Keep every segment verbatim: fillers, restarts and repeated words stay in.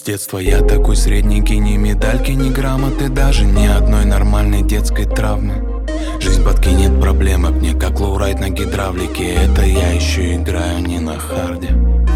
детства я такой средненький, ни медальки, ни грамоты, даже ни одной нормальной детской травмы. Жизнь подкинет проблемок мне, как лоурайд на гидравлике. Это я еще играю не на харде.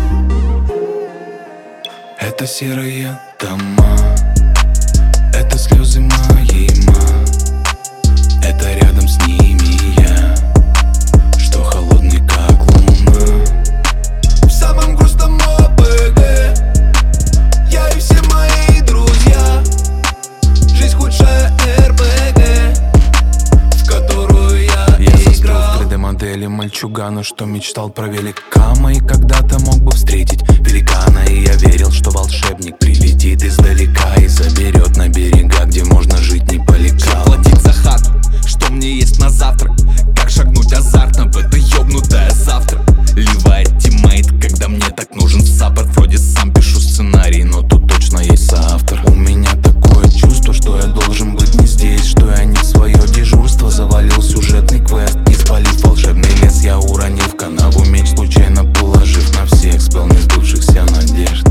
Это серые дома, это слезы моей мамы, это рядом с ними я, что холодный как луна. В самом грустном ОПГ я и все мои друзья. Жизнь худшая РПГ, в которую я Я застыл в три дэ модели мальчугана, что мечтал про великана и когда-то мог бы встретить великана. И я верил, что волшебник прилетит издалека и заберет на берега, где можно жить не по лекалам. Платить за хату, что мне есть на завтрак, как шагнуть азартно в это ёбнутое завтра. Ливает тиммейт, когда мне так нужен саппорт. Вроде сам пишу сценарий, но тут точно есть соавтор. У меня такое чувство, что я должен быть не здесь, что я не в свое дежурство завалил сюжетный квест. Не спалив волшебный лес, я уронил в канаву меч, случайно положив на всех спел несбывшихся надежд.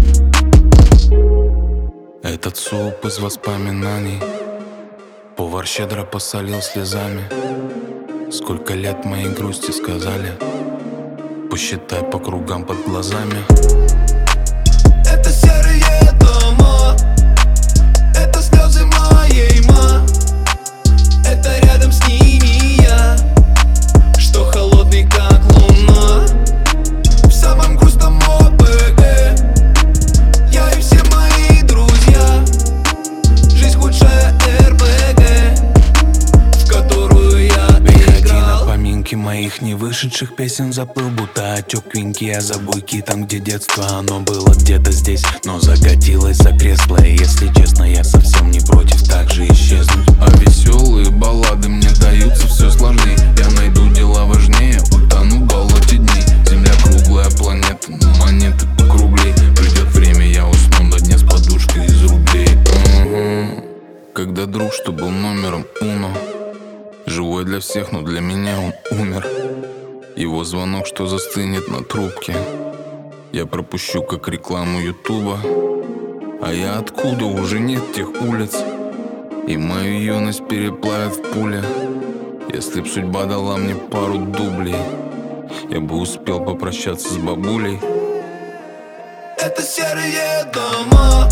Этот суп из воспоминаний повар щедро посолил слезами. Сколько лет моей грусти сказали, посчитай по кругам под глазами. Это серые дома, это слезы моей мамы, это рядом с ними я, что холодный как луна. В самом грустном ОПГ я и все мои друзья. Жизнь худшая РПГ, в которую я играл. На поминки моих не вышедших песен заплыл, будто отек венки, а за буйки там, где детство. Оно было где-то здесь, но закатилось за кресло. И если честно, я совсем не против так же исчезнуть. А веселые баллады мне даются все сложнее. Я найду дела важнее, утону в болоте дней. Земля круглая планета, но монеты покруглей. Придет время, я усну на дне с подушкой из рублей. Угу. Когда друг, что был номером уно, живой для всех, но для меня он умер. Его звонок, что застынет на трубке, я пропущу как рекламу ютуба. А я откуда? Уже нет тех улиц, и мою юность переплавят в пуле. Если б судьба дала мне пару дублей, я бы успел попрощаться с бабулей. Это серые дома,